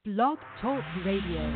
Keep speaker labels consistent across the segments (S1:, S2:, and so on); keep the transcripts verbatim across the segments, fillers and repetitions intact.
S1: Blog Talk Radio.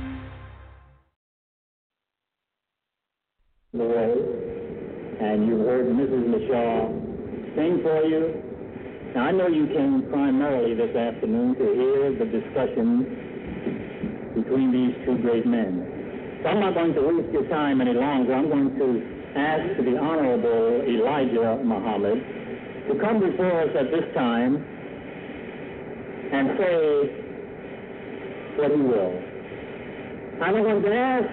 S2: The way, and you heard Missus Michaud sing for you. Now, I know you came primarily this afternoon to hear the discussion between these two great men. So I'm not going to waste your time any longer. I'm going to ask the Honorable Elijah Muhammad to come before us at this time and say what he will. I'm going to ask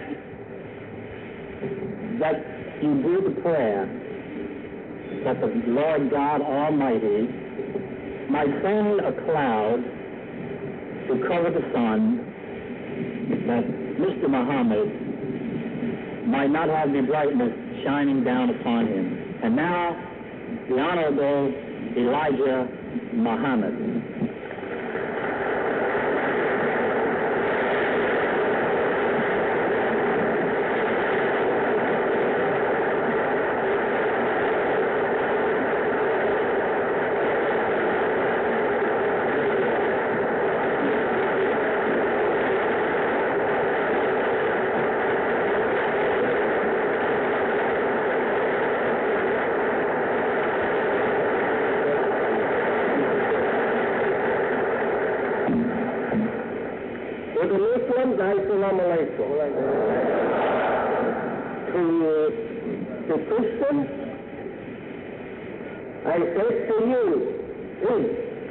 S2: that you do the prayer that the Lord God Almighty might send a cloud to cover the sun, that Mister Muhammad might not have the brightness shining down upon him. And now, the Honorable Elijah Muhammad.
S3: Assalamu alaikum. To the Christians, I say to you, please,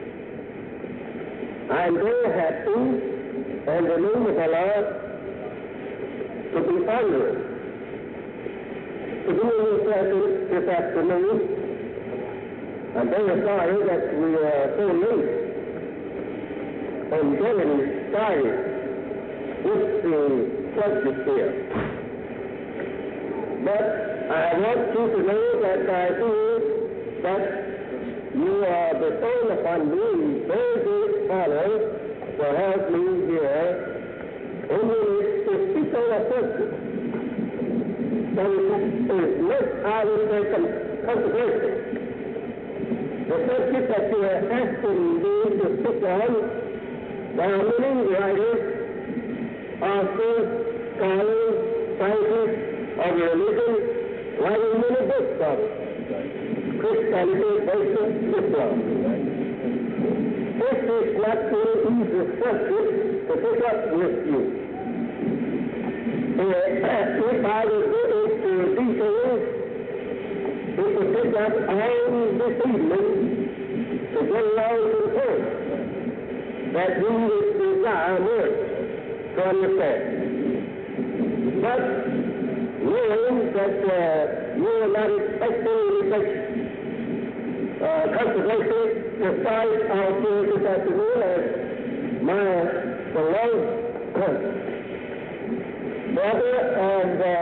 S3: I am very happy in the name of Allah to be honored to be in your presence this afternoon. I'm very sorry that we are so late on getting started with the subject here. But I want you to know that I feel that you are bestowing upon me very great honor to have me here only to speak on a subject that is not out of the controversy. The subject that you are asking me to speak on, there are many writers, authors, scholars, scientists of religion, writing many books on Christianity versus Islam. This is not an easy subject to pick up with you. Uh, if I would go into details, it would take up all this evening to get along to the point that we would desire more to understand. But knowing that uh, you are not expecting any such uh, controversy to start our tour this afternoon as my beloved brother and uh,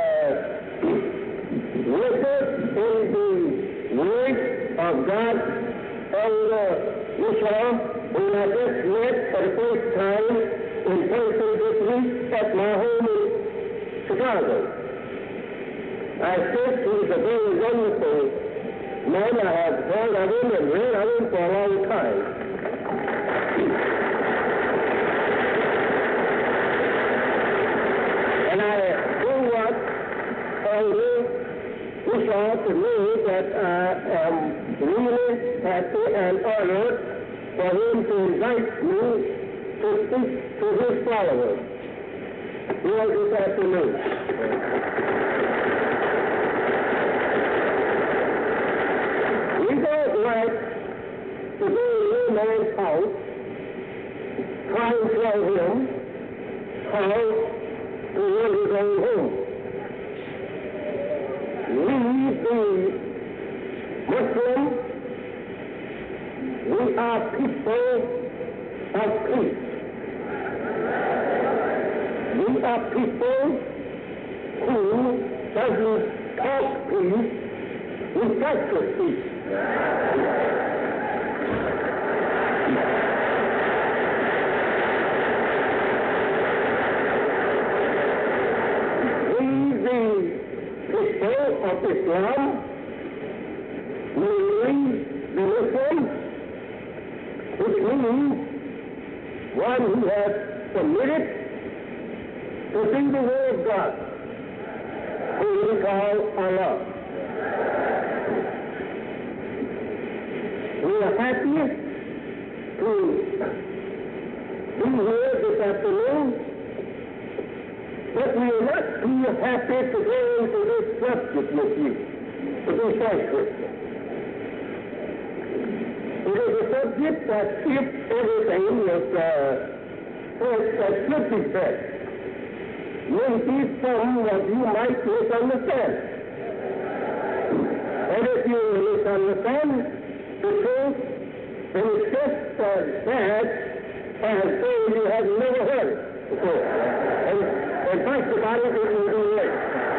S3: witness in the Word of God, and uh, Michelle, who I just met for the first time in person this week at my home in Chicago. I think he's a very wonderful man. I have heard of him and read of him for a long time. And I do want you wish all to me that I am really happy and honored for him to invite me to speak to his followers here this afternoon. We don't like to go in a man's house, try and tell him how to run his own home. We, the Muslims, we are people of peace. We are people who doesn't talk peace, we practice peace. We, the people of Islam, we the Muslims, which means one who has submitted to see the will of God, who we call Allah. We are happy to be here this afternoon, but we are not too happy to go into this subject with you, to be thankful. It is a subject that if everything was uh, said that should be said, maybe some of you might misunderstand. And if you misunderstand the truth, then it's just as bad as though you have never heard it before. And, and think about it, it will be late.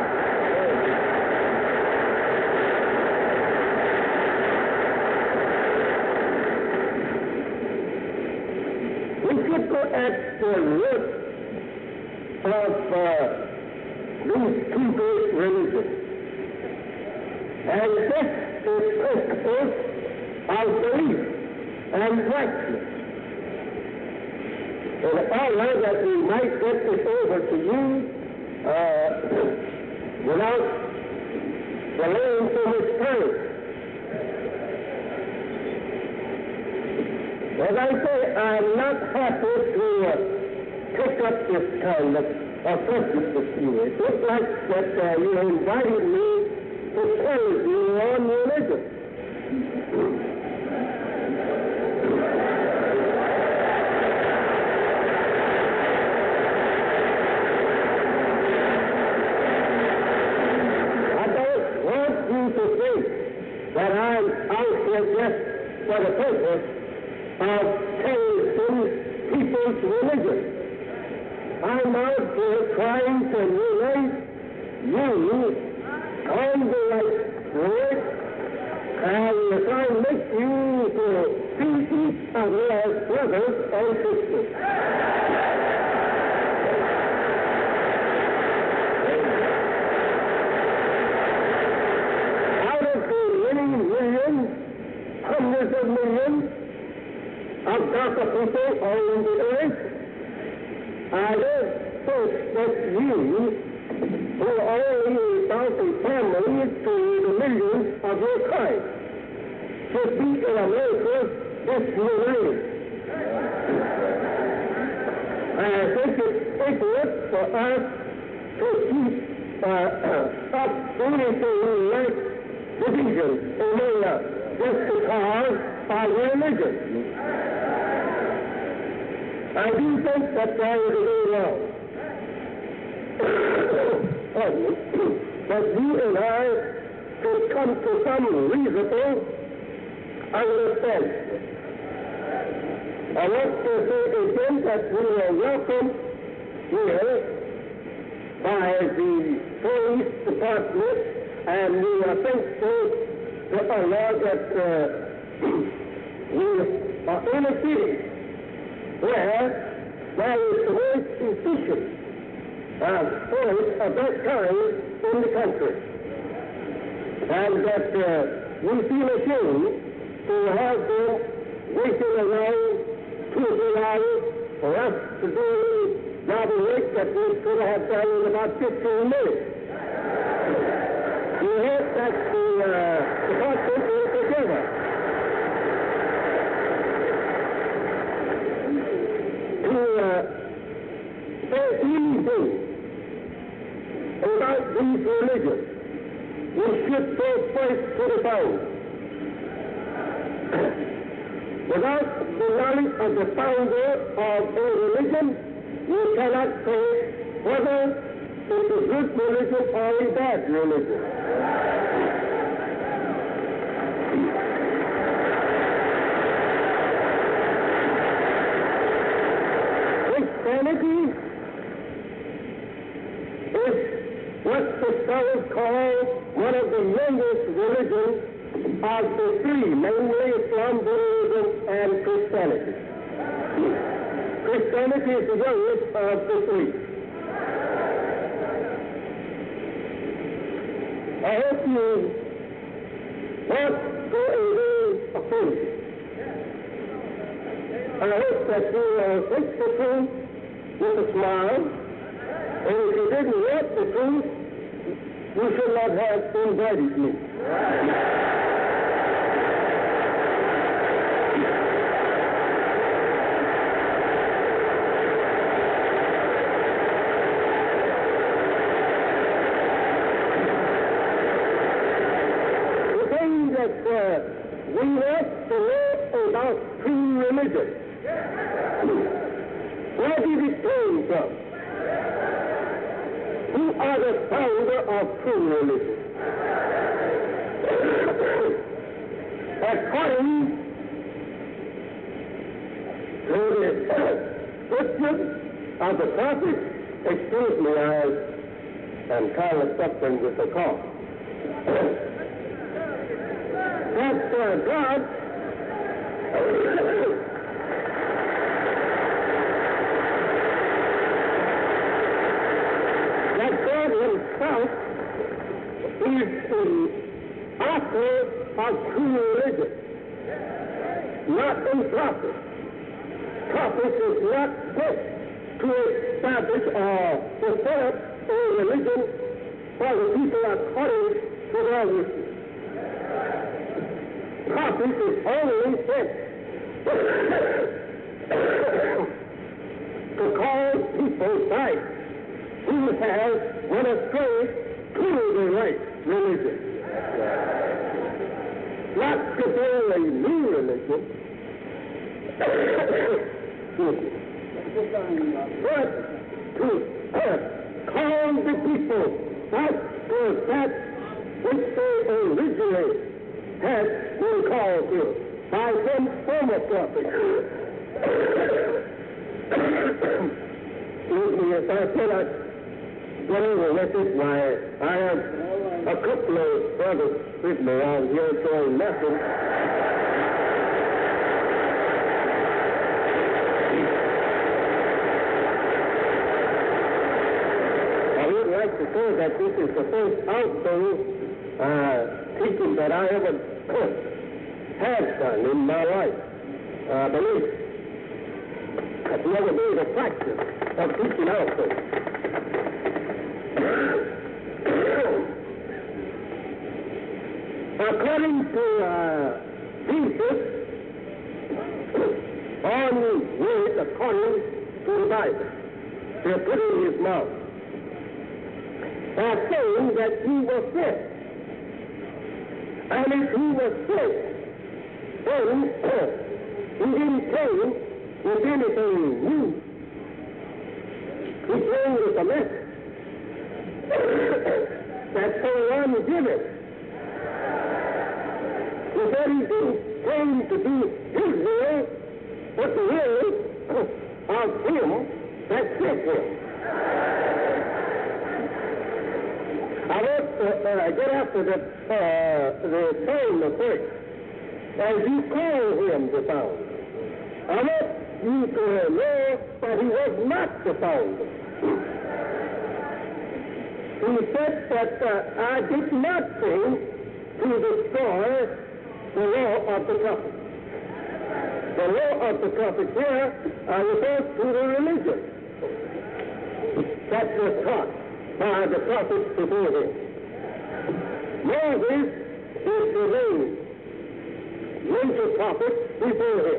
S3: We should go at the root of uh, these two great religions. And this is principles of belief and practice. In order that we might get this over to you uh, without delaying so much time. As I say, I'm not happy to uh, pick up this kind of uh, subject with you. It looks like that uh, you invited me to tell you on religion. I don't want you to think that I'm out here just for the purpose of changing people's religion. I'm out here trying to unite you on the right road, and trying to make you to see each other as brothers and sisters. Out of the many millions, hundreds of millions of darker people all in the earth, I don't think that you, who are only about a family to the millions of your kind, should be in America disunited. I think it's ignorant for us to keep uh, up anything like division among us just because of religion. I do think that that is very wrong. But you and I should come to some reasonable understanding. I want to say again that we are welcome here by the police department, and we are thankful to Allah that uh, we are in a city where there is the most efficient uh, force of that kind in the country. And that uh, we feel ashamed to have them waiting around two or three hours for us to do the job of work that we could have done in about fifteen minutes. You heard that the uh, department is together. To uh, say anything about these religions, we should go first to the founder. Without the knowledge of the founder of a religion, we cannot say whether it's a good religion or a bad religion. Christianity is what the scholars call one of the youngest religions of the three, namely Islam, Buddhism, and Christianity. Christianity is the youngest of the three. I hope you won't go away offended. I hope that you will take the truth with a smile, and if you didn't want the truth, you should not have invited me. That uh, we want to know about true religion. Where did it come from? Who are the founder of true religion? According to the scriptures of the prophets, excuse me, I am kind of suffering with the cough. That uh, God that God himself is the author of true religion, not a prophet. Prophet is not sent to establish or to set up a religion for the people according to their wishes. Prophet is only sent to call people back who have went astray to the right religion. Not to build a new religion, but to call the people back to that which they originally has been called to by some former prophet. Excuse me, if I cannot get over with it, why, I have a couple of brothers with me around here showing nothing. I would like to say that this is the first outdoor uh, teaching that I ever have done in my life. I believe I've never made a practice of teaching also. According to uh, Jesus, on word according to the Bible, they put in his mouth, are saying that he was sent. And if he was sent, then he didn't come with anything new. He came with a message that someone given. He said he didn't come to do his will, but the will of him that sent him. I want to uh, get after the, uh, the time of first. As you call him the founder, I want you to know that he was not the founder. He said that uh, I did not come to destroy the law of the prophet. The law of the prophet here uh, refers to the religion that was taught by the prophets before him. Moses is the main major prophet before him.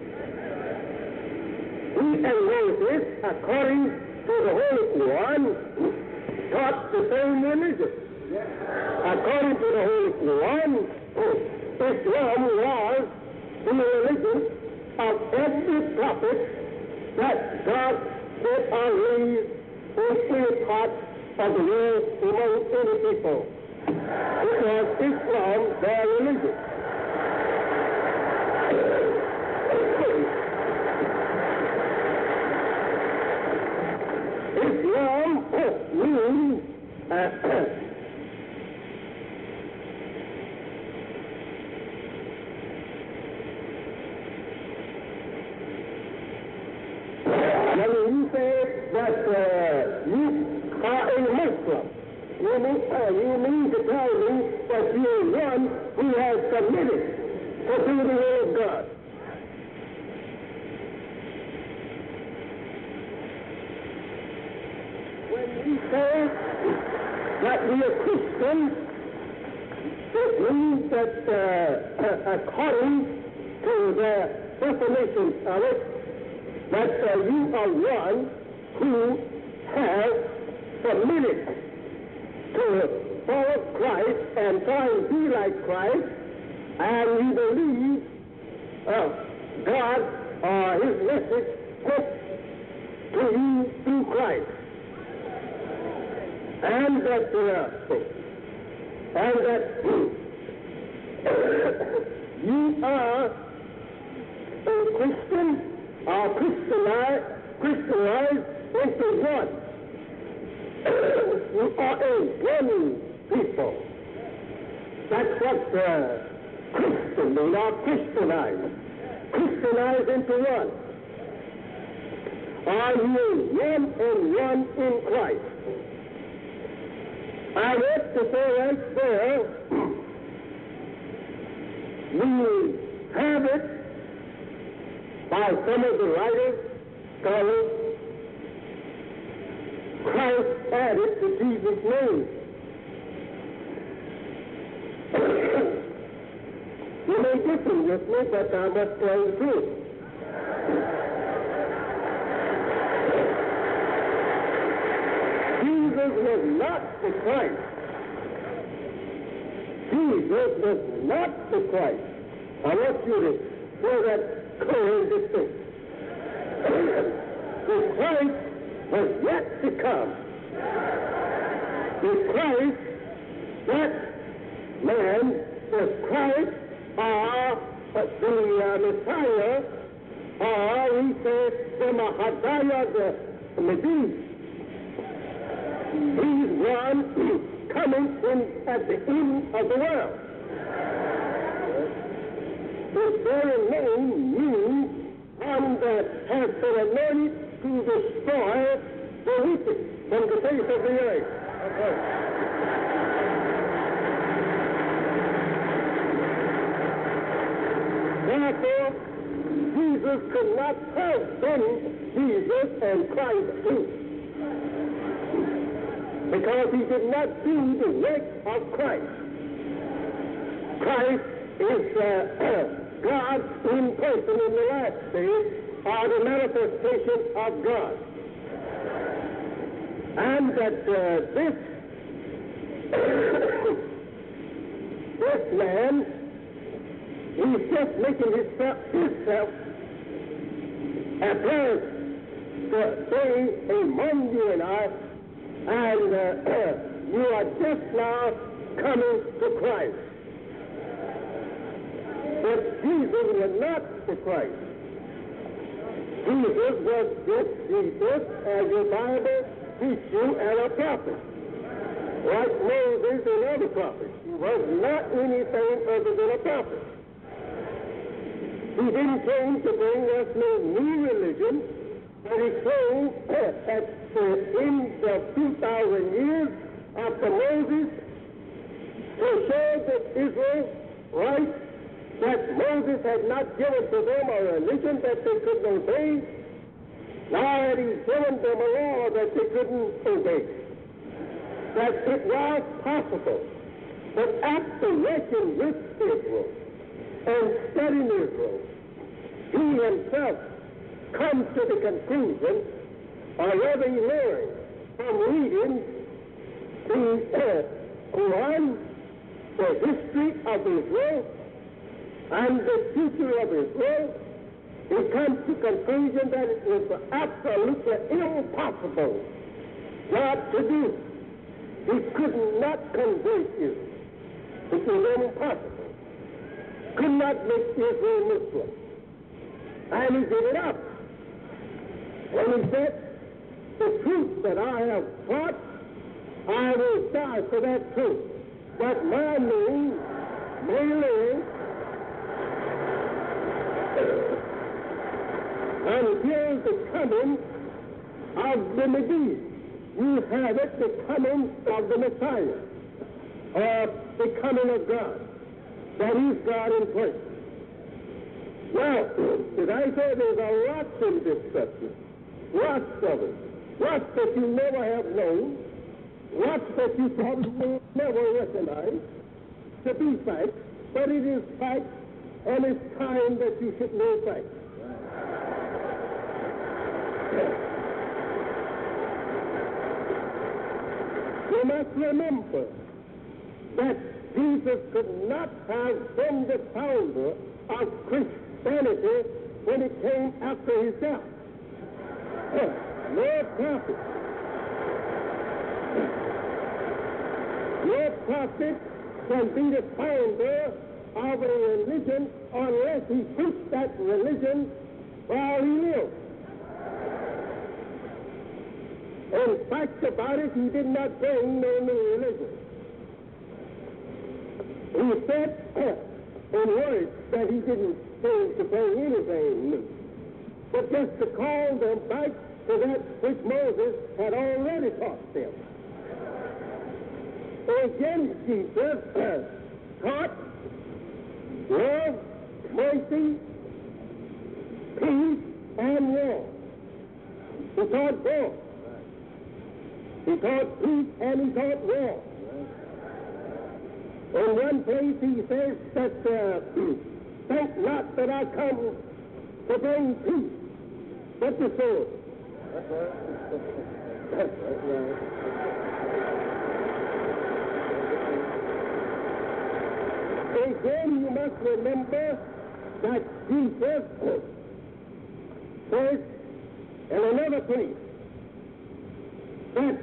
S3: He and Moses, according to the Holy Quran, taught the same religion. According to the Holy Quran, Islam was the religion of every prophet that God did raise in any part of the world among any people. It was Islam, their religion. Islam means uh, now you say that uh, you are a Muslim. You mean, uh, you mean to tell me that you are one who has submitted to do the will of God. we say that we are Christians, it means that uh, according to the definition of it, that uh, you are one who has submitted to follow Christ and try and be like Christ, and you believe uh, God or His message sent to you through Christ. And that, uh, and that you are a Christian or Christianized, Christianized into one. You are a one people. That's what uh, Christian means, or Christianized. Christianized into one. Are you one and one in Christ? I want to say right there, we have it by some of the writers, scholars, Christ added to Jesus' name. You may disagree with me, but I must tell the truth. Jesus was not the Christ. Jesus was not the Christ. I want you to hear that clear and distinct. The Christ was yet to come. The Christ, that man, was Christ, or the uh, Messiah, or we say the Mahadaya, the Messiah. He's one coming in at the end of the world. His very name means one that has been anointed to destroy the wicked from the face of the earth. Therefore, Jesus could not have been Jesus and Christ too, because he did not do the work of Christ. Christ is uh, God in person in the last days, or the manifestation of God. And that uh, this, this man, he's just making himself, himself appear to say among you and I, and uh, you are just now coming to Christ. But Jesus was not the Christ. Jesus was just Jesus, as your Bible teaches you, and a prophet. Like Moses and other prophets. He was not anything other than a prophet. He didn't come to bring us no new religion, but he came at the end of two thousand years after Moses to show that Israel, right, that Moses had not given to them a religion that they couldn't obey, nor had he given them a law that they couldn't obey. That it was possible, but after working with Israel and studying Israel, he himself comes to the conclusion, or rather he learned from reading the uh, Quran, the history of Israel, and the future of Israel, he comes to the conclusion that it was absolutely impossible God to do. He could not convert Israel. It was impossible. Could not make Israel Muslim. And he gave it up. And he said, the truth that I have taught, I will die for that truth. That my name may live until the coming of the Messiah. You have it, the coming of the Messiah, or the coming of God. That is God in person. Now, as I say, there's a lot in this subject, lots of it. what that you never have known, what that you probably will never recognize to be fact, but it is fact, and it's time that you should know fact. You must remember that Jesus could not have been the founder of Christianity when it came after his death. No prophet. No prophet can be the founder of a religion unless he preached that religion while he lived. In fact about it, he did not bring no new religion. He said in words that he didn't seem to bring anything new, but just to call them back to that which Moses had already taught them. Again, Jesus taught love, mercy, peace, and war. He taught both. He taught peace and he taught war. In one place he says that, uh, think not that I come to bring peace, but the sword. That's right. That's right. Again, you must remember that Jesus says in another place that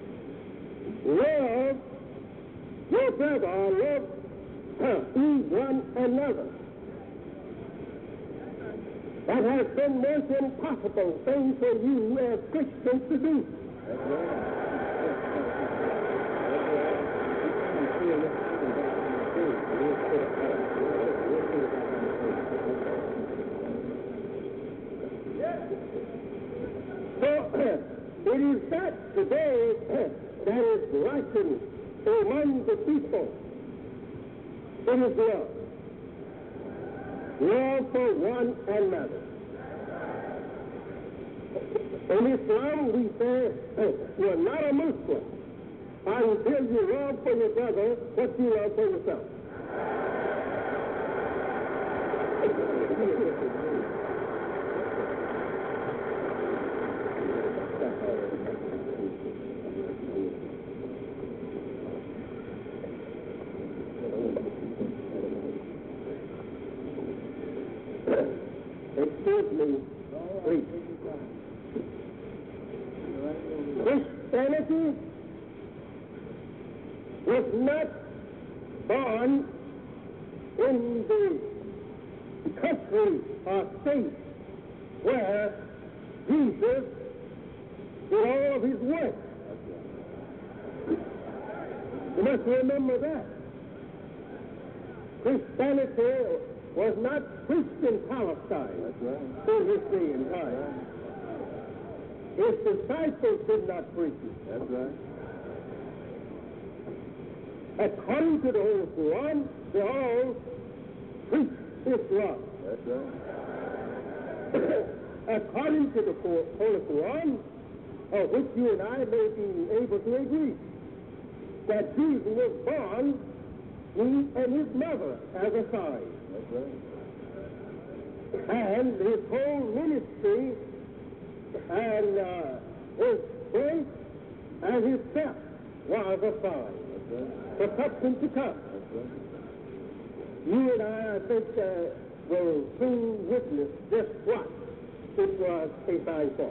S3: love your brother, or love uh, one another. That has been the most impossible thing for you as Christians to do. So, it is that today that is lacking among the people. It is love. Love for one another. In Islam, we say, hey, you're not a Muslim until you love for your brother what you love for yourself. Excuse me, please. Christianity was not born in the country or state where Jesus did all of his work. You must remember that. Christianity was not preached in Palestine in his day and time. His disciples did not preach it. That's right. According to the Holy Quran, they all preach Islam. That's right. According to the Holy Quran, of which you and I may be able to agree, that Jesus was born, he and his mother, as a sign. That's right. And his whole ministry and uh, his birth and his death was a sign. That's right. For something to come. That's right. You and I, I think, uh, will soon witness just what it was a sign for.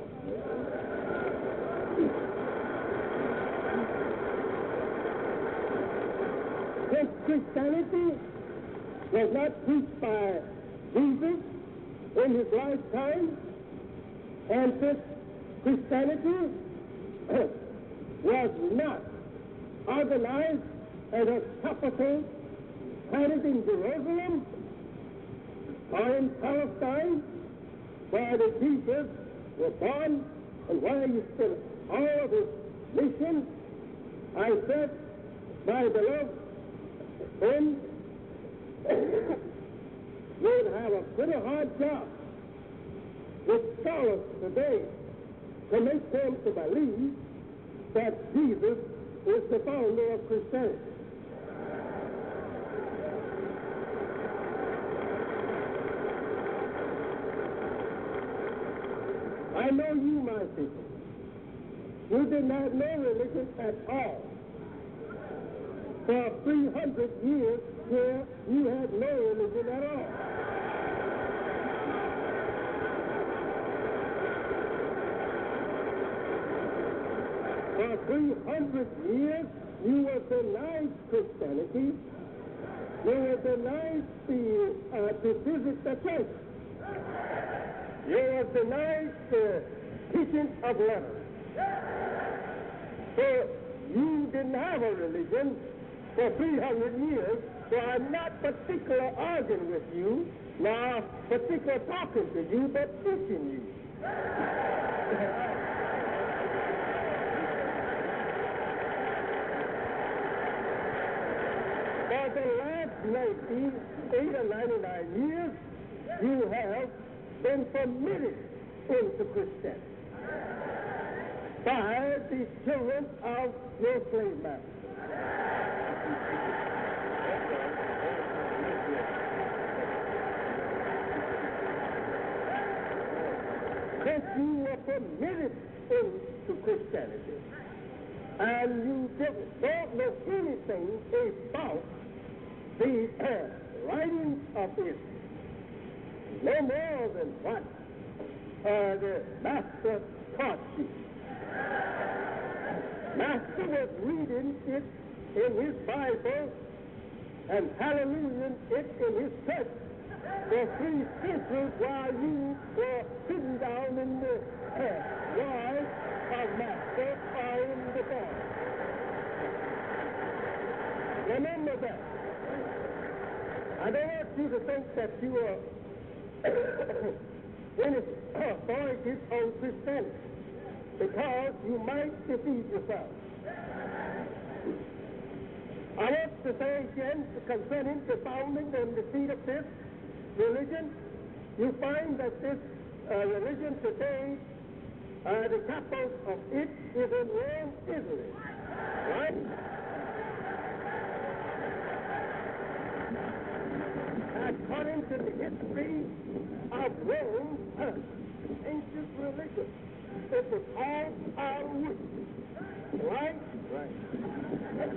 S3: Since Christianity was not preached by Jesus in his lifetime, and since Christianity was not organized as a capital planted in Jerusalem or in Palestine, where the Jesus was born and where he spent all of his mission, I said, my beloved friends, you'd have a pretty hard job with scholars today to make them to believe that Jesus is the founder of Christianity. I know you, my people. You did not know religion at all. For three hundred years here, you had no religion at all. For three hundred years, you were denied Christianity. You were denied the, uh, to visit the church. You were denied the teaching of letters. So you didn't have a religion for three hundred years, so I'm not particular arguing with you, nor particular talking to you, but teaching you. For the last ninety-eight or ninety-nine years, you have been permitted into Christianity by the children of your slave master. Since you were permitted into Christianity, and you don't know anything about the uh, writings of Israel, no more than what uh, the master taught you. Master was reading it in his Bible and hallelujah it in his church for three centuries while you were sitting down in the uh, yard of Master or in the bar. Remember that. I don't want you to think that you are in authority on Christianity, because you might defeat yourself. I want to say again concerning the founding and defeat of this religion, you find that this uh, religion today, uh, the capital of it is in Rome, Italy, right? According to the history of Rome, uh, ancient religion, it was all our worship, right? Right.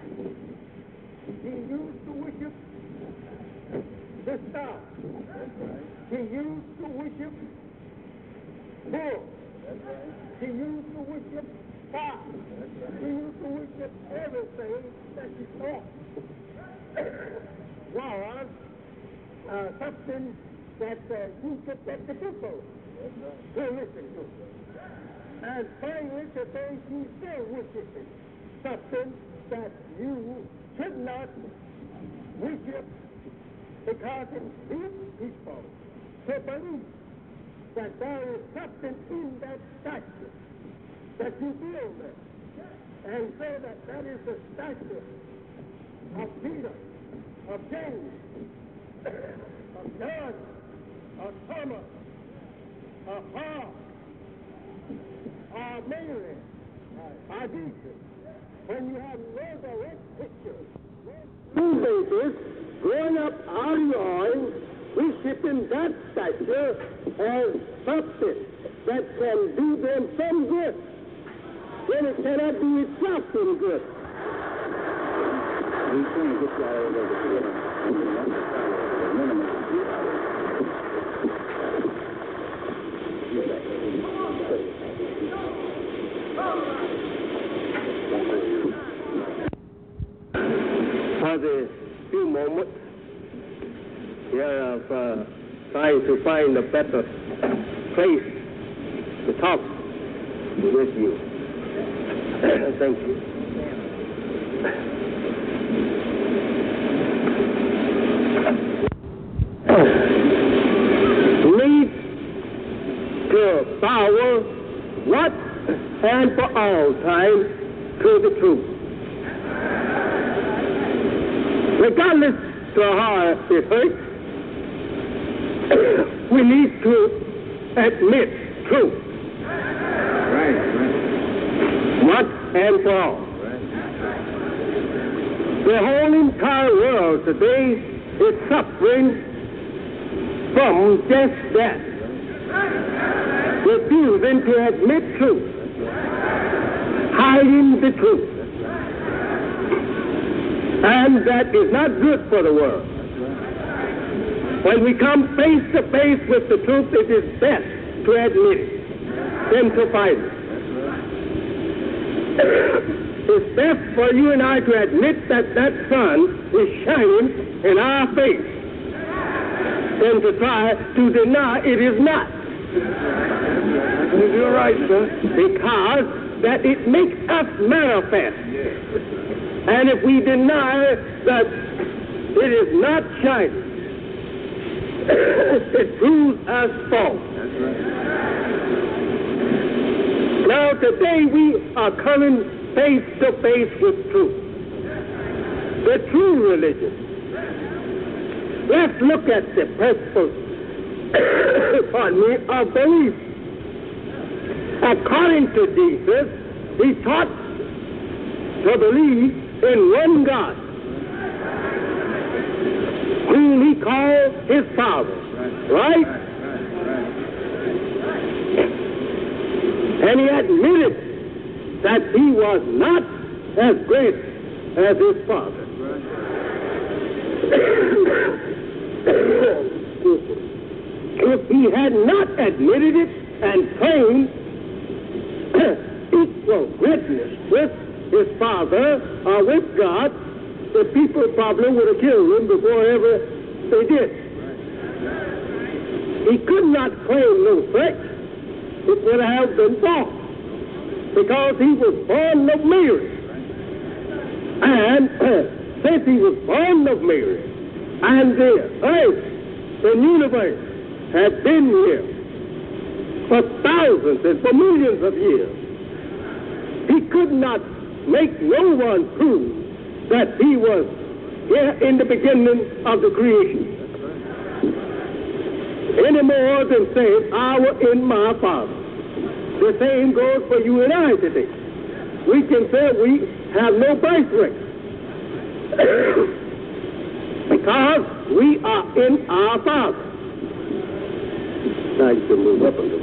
S3: He used to worship the star. Right. He used to worship bull. Right. He used to worship fire. Right. He used to worship everything that he saw. Was uh, something that uh, you could get the people right. to listen to. And finally, today, he's still worshiping something that you should not worship, because it leads people to believe that there is something in that statue that you build there, and say that that is the statue of Peter, of James, of John, of Thomas, of Paul, of Mary, of Jesus. When you have no direct picture, two babies growing up out of yours, worshiping that statue as something that can do them some good, when it cannot do itself some good. He's trying to get you out of there. For the few moments here of uh, trying to find a better place to talk with you. Thank you. Lead to power, what and for all time, to the truth. Regardless to how it hurts, we need to admit truth. and for all. The whole entire world today is suffering from just that. Refusing to admit truth. Hiding the truth. And that is not good for the world. When we come face to face with the truth, it is best to admit it than to fight it. It's best for you and I to admit that that sun is shining in our face than to try to deny it is not. You're right, sir. Because that it makes us manifest. And if we deny that it is not shining, it proves us false. Now today we are coming face to face with truth. The true religion. Let's look at the principles pardon me, of belief. According to Jesus, he taught to believe in one God, whom he called his Father, right? And he admitted that he was not as great as his Father. If he had not admitted it and claimed equal greatness with his Father or with God, the people probably would have killed him before ever they did. He could not claim no sex. It would have been false, because he was born of Mary. And uh, since he was born of Mary, and the earth, the universe, had been here for thousands and for millions of years, he could not make no one prove that he was here in the beginning of the creation. Any more than saying, I was in my Father. The same goes for you and I today. We can say we have no birthright because we are in our Father. Now you can move up a little.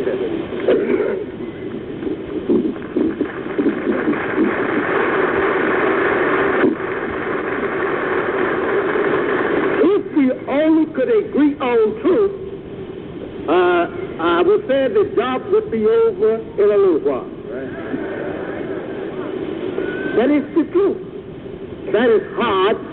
S3: If we only could agree on truth, uh, I would say the job would be over in a little while. Right. That is the truth. That is hard